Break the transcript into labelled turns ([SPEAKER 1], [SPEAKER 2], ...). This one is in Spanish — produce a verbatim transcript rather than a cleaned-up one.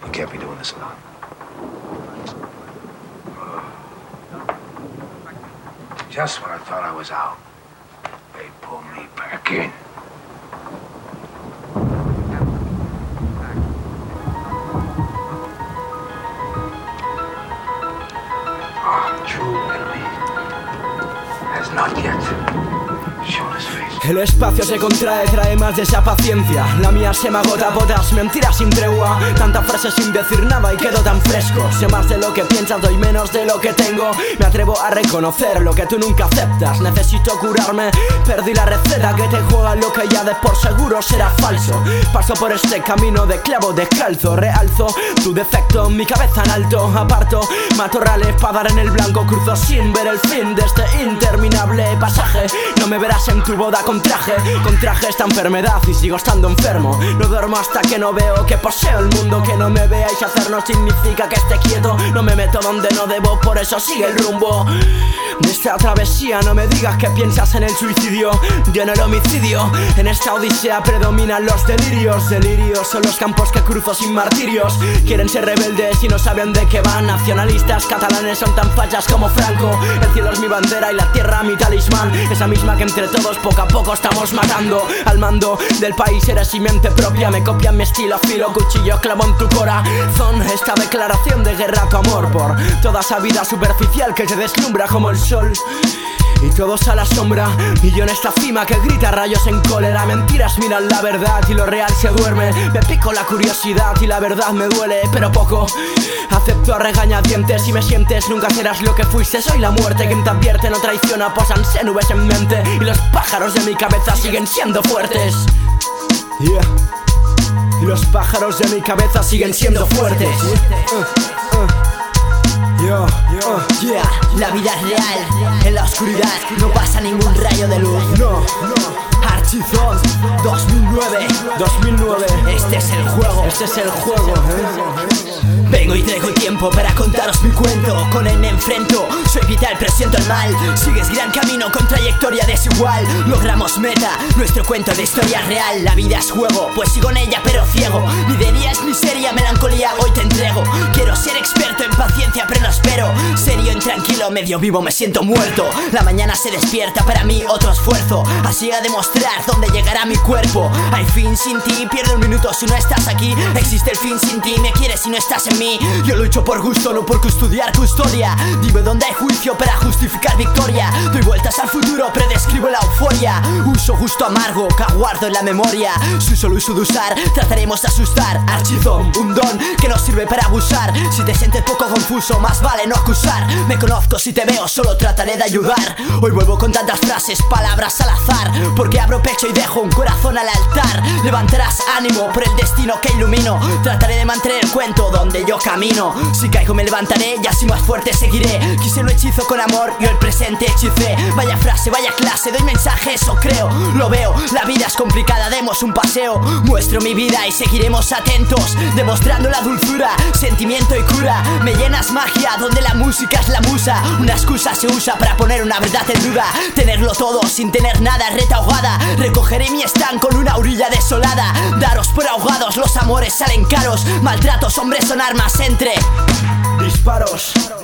[SPEAKER 1] can't be doing this alone. Just when I thought I was out, they pulled me back in. Our true enemy has not yet shown his face.
[SPEAKER 2] El espacio se contrae, trae más de esa paciencia. La mía se me agota a botas, mentiras sin tregua. Tanta frase sin decir nada y quedo tan fresco. Sé más de lo que piensas, doy menos de lo que tengo. Me atrevo a reconocer lo que tú nunca aceptas. Necesito curarme, perdí la receta que te juega lo que ya de por seguro será falso. Paso por este camino de clavo descalzo. Realzo tu defecto, mi cabeza en alto. Aparto matorrales para dar en el blanco. Cruzo sin ver el fin de este interminable pasaje. No me verás en tu boda con traje, con traje esta enfermedad y sigo estando enfermo. No duermo hasta que no veo que poseo el mundo. Que no me veáis hacer no significa que esté quieto. No me meto donde no debo, por eso sigue el rumbo de esta travesía. No me digas que piensas en el suicidio, yo en el homicidio. En esta odisea predominan los delirios. Delirios son los campos que cruzo sin martirios. Quieren ser rebeldes y no saben de qué van. Nacionalistas catalanes son tan fachas como Franco. El cielo es mi bandera y la tierra mi talismán. Esa misma que entre todos poco a poco estamos matando. Al mando del país eres simiente propia. Me copian mi estilo, filo, cuchillo, clavo en tu corazón. Esta declaración de guerra a tu amor por toda esa vida superficial que te deslumbra como el sol. Y todos a la sombra, y yo en esta cima que grita rayos en cólera. Mentiras miran la verdad y lo real se duerme. Me pico la curiosidad y la verdad me duele, pero poco. Acepto a regañadientes, si me sientes nunca serás lo que fuiste. Soy la muerte, quien te advierte no traiciona. Pósanse nubes en mente y los pájaros de mi cabeza siguen siendo fuertes. Yeah. Y los pájaros de mi cabeza siguen siendo fuertes. uh, uh. Yo, yo, uh,
[SPEAKER 3] yeah. La vida es real, en la oscuridad no pasa ningún rayo de luz.
[SPEAKER 2] No, no.
[SPEAKER 3] Archizón, dos mil nueve,
[SPEAKER 2] dos mil nueve.
[SPEAKER 3] Este es el juego,
[SPEAKER 2] este es el juego, ¿eh?
[SPEAKER 3] Vengo y traigo tiempo para contaros mi cuento. Con él me enfrento, soy vital pero siento el mal. Sigues gran camino con trayectoria desigual. Logramos meta, nuestro cuento de historia real. La vida es juego, pues sigo en ella pero ciego. Mi día es miseria, melancolía, hoy te entrego. Quiero ser experto en paciencia pero no espero. Serio, intranquilo, medio vivo, me siento muerto. La mañana se despierta, para mí otro esfuerzo. Así a demostrar dónde llegará mi cuerpo. Hay fin sin ti, pierdo un minuto si no estás aquí. Existe el fin sin ti, me quieres si no estás en mí. Yo lucho por gusto, no por custodiar custodia. Dime dónde hay juicio para justificar victoria. Doy vueltas al futuro, predescribo la euforia. Uso justo amargo, que aguardo en la memoria. Su solo uso de usar, trataremos de asustar. Archizón, un don que no sirve para abusar. Si te sientes poco confuso, más vale no acusar. Me conozco, si te veo, solo trataré de ayudar. Hoy vuelvo con tantas frases, palabras al azar. Porque abro pecho y dejo un corazón al altar. Levantarás ánimo por el destino que ilumino. Trataré de mantener el cuento donde yo camino. Si caigo me levantaré y así más fuerte seguiré. Quise lo hechizo con amor, yo el presente hechicé. Vaya frase, vaya clase, doy mensaje, eso creo. Lo veo, la vida es complicada, demos un paseo. Muestro mi vida y seguiremos atentos, demostrando la dulzura, sentimiento y cura. Me llenas magia donde la música es la musa. Una excusa se usa para poner una verdad en duda. Tenerlo todo sin tener nada, retahogada. Recogeré mi stand con una orilla desolada. Daros por ahogados, los amores salen caros. Maltratos, hombres son armas entre
[SPEAKER 2] disparos.